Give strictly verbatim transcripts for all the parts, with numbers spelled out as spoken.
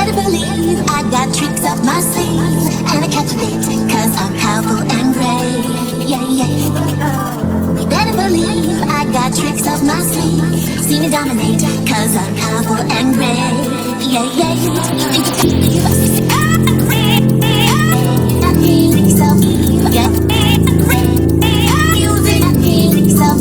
better believe I got tricks up my sleeve, and I catch a bit cause I'm powerful and brave. Yeah, yeah. You better believe I got tricks up my sleeve. See me dominate cause I'm powerful and brave. Yeah, yeah. You think you can leave us? That means so. Yeah. Music that means so.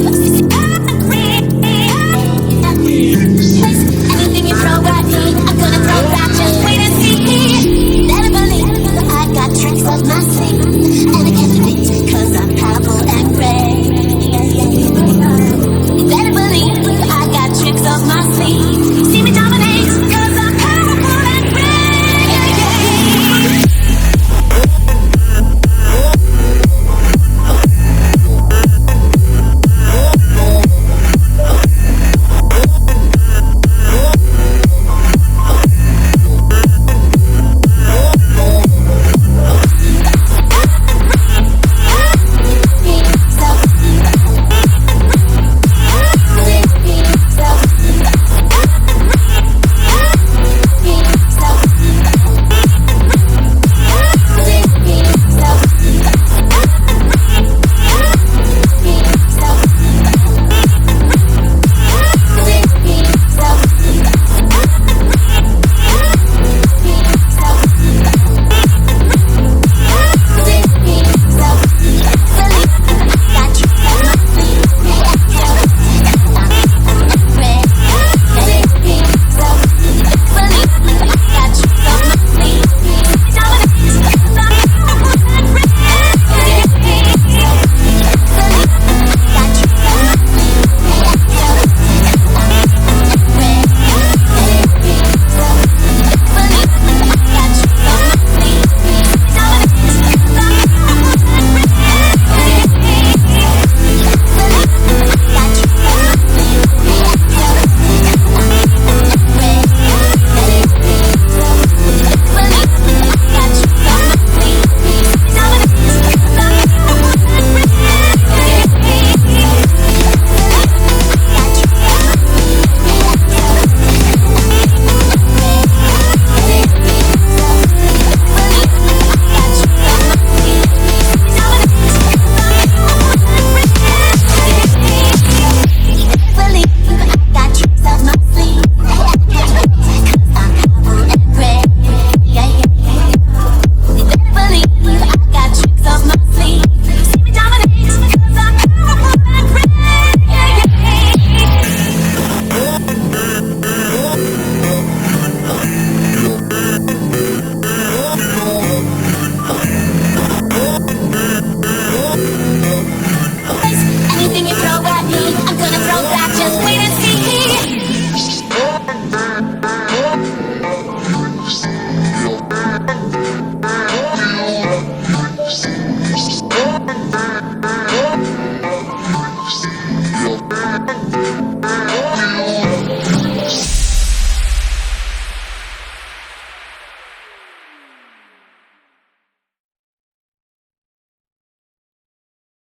Anything you throw at me, I'm gonna throw back. Just wait and see. Better believe I got tricks up my sleeve, and I catch a bit cause I'm powerful and brave. You better believe I got tricks up my sleeve. See me dominate cause I'm powerful and brave. Anything you throw at me, I'm gonna throw back. Just wait.